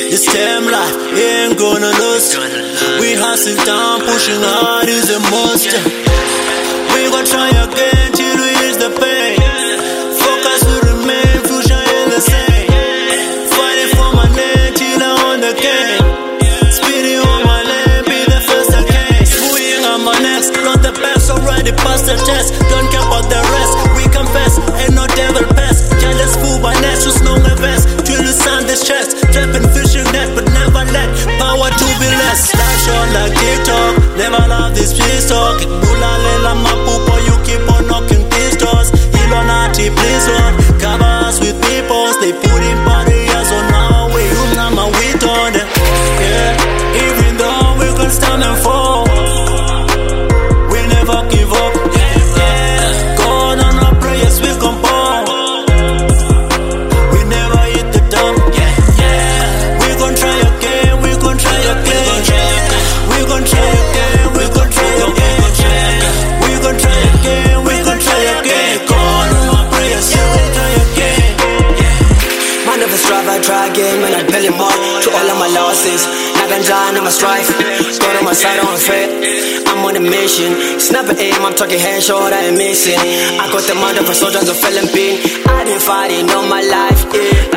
It's time life, ain't gonna lose. We hustle down, pushing hard is a monster. We gon' try again till we reach the pain. Focus will remain, future ain't the same. Fighting for my name till I own the game. Speeding on my lane, be the first again. Moving on my next, not the best, already past the test. Don't care about the rest, we confess, ain't no devil pest. Jealous fool by nature's no events. Till the sun distress, trapping fishing net, but never let power to be less. Life short like TikTok, never love this peace talk. Bulalela mapupo, you keep on knocking these doors. Ilonati, please Lord, cover us with people. They put in barriers on our way. You know my weight on them. Yeah, even though we can stand and fall, we never give up. Yeah, God on our prayers we compose. We never hit the top. Yeah, we gon' try again. We gon' try again. We gon' try again. We gon' try again. We gon' try again. We gon' try again. God on our prayers we gon' try again. Man of a strive, I try again, man, I belly more to all of my losses. Naganjan, I'm a strife. God on my side, on faith. I'm on a mission. Snap an aim, I'm talking headshot, I ain't missing. I got the mind of a soldier, so felon pin. I didn't fight it all my life, yeah.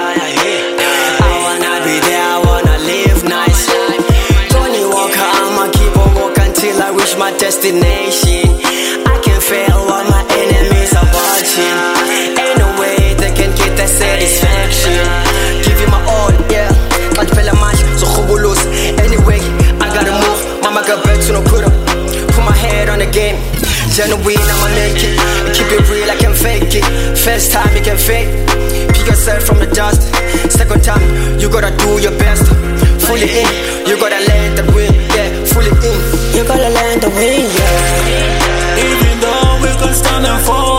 I wanna be there, I wanna live nice. Tony Walker, I'ma keep on walking till I reach my destination. I can fail while my enemies are watching. Ain't no way they can get that satisfaction. Give you my all, yeah. Can't feel a match, so khubulus. Anyway, I gotta move. Mama got back to no put up. Put my head on the game. Genuine, I'ma make it. Keep it real, I can fake it. First time you can fake. Pick yourself from the dust. Second time, you gotta do your best. Fully in, you gotta land the win. Yeah, fully in, you gotta land the win. Yeah. Even though we can stand and fall.